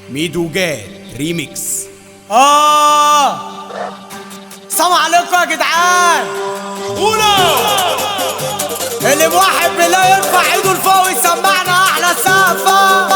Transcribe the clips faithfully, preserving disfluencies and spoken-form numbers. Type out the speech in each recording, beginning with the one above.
ميدو جاد ريميكس. اه السلام عليكم يا جدعان. قولوا اللي موحد بالله يرفع ايده لفوق ويسمعنا احلى سقفة.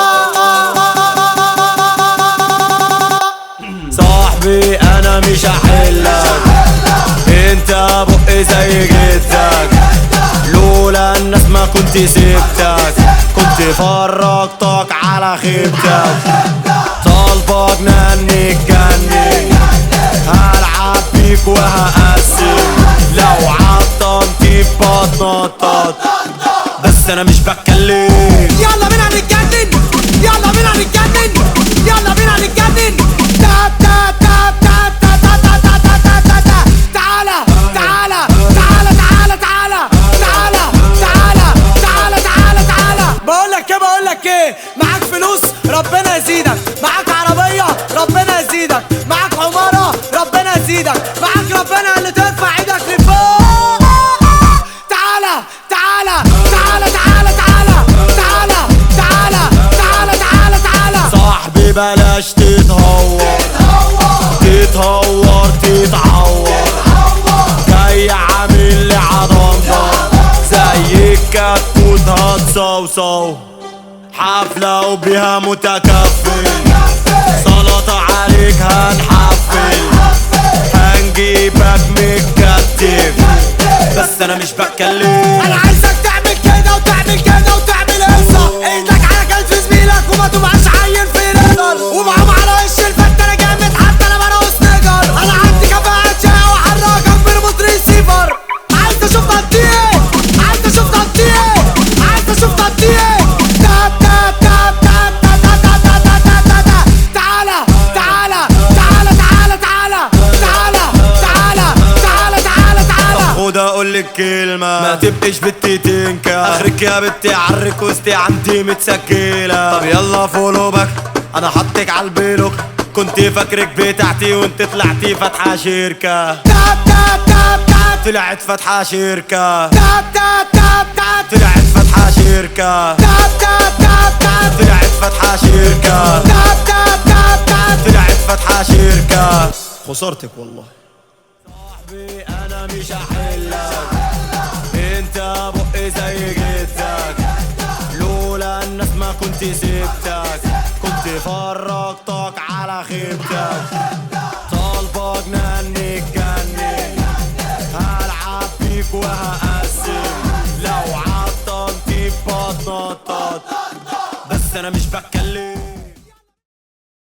صاحبي انا مش هحلك، انت بقي زي جدك، لولا الناس ما كنت سبتك، كنت فرجتك على خيبتك. طالبك نني تجنن، هلعب بيك وهقسم، لو عطلت بتنطط، بس انا مش بتكلم. يلا بينا نتجنن، يلا بينا نتجنن، يلا بينا نتجنن. تا تا تا تا تا تا تا تا تا تا تا. تعالى تعالى تعالى تعالى تعالى تعالى تعالى تعالى تعالى تعالى. بقول لك ايه بقول لك ايه، معاك فلوس ربنا يزيدك، معاك عربية ربنا يزيدك، معاك عمارة ربنا يزيدك، معاك ربنا اللي ترفع ايدك لفوق. تعالى تعالى تعالى تعالى تعالى تعالى تعالى تعالى تعالى تعالى. صاحبي بلاش تتهور تتهور تتعور، جاي عامل لي عضمضة زي الكتكوت هتصوصو، حفلة وبيها متكفل، سلطة عليك هنحفل، هنجيبك متكتف، بس انا مش بتكلم. انا عايزك تعمل كده وتعمل كده وتعمل قصة، ايدك على كتف زميلك وما تبقاش عين في نظر، ومعاهم على وش الفت انا جامد حتى انا برقص نجر، انا عندي كفاءة شقة وحركك بريموت ريسيفر. عايز اشوف تقطيع ايه، عايز اشوف تقطيع ايه، عايز اشوف تقطيع ايه. تا تا تا تا تا تا تا تا تا تا تا. تعالى تعالى تعالى تعالى تعالى تعالى تعالى تعالى تعالى تعالى. خد اقولك كلمة، ما تبقيش بنتي تنكا، اخرك يا بنتي عرك وسطي عندي متسجلة. طب يلا فولو باك، انا حطك عالبلوك، كنت فاكرك بتاعتي وانت طلعتي فاتحة شركة. تاب تاب تاب تاب طلعت فاتحة شركة. تاب تاب تاب تاب طلعت فاتحة شركة. تاب تاب تاب تاب طلعت فاتحة شركة. تاب تاب تاب تاب. طلعت فاتحة شركة. خسرتك والله. صاحبي انا مش هحلك، انت بقي زي جدك، لولا الناس ما كنت سبتك، كنت فرجتك على خيبتك. طالبك نني تجنن، هلعب بيك وهقسم، لو عطلت بتنطط، بس انا مش بك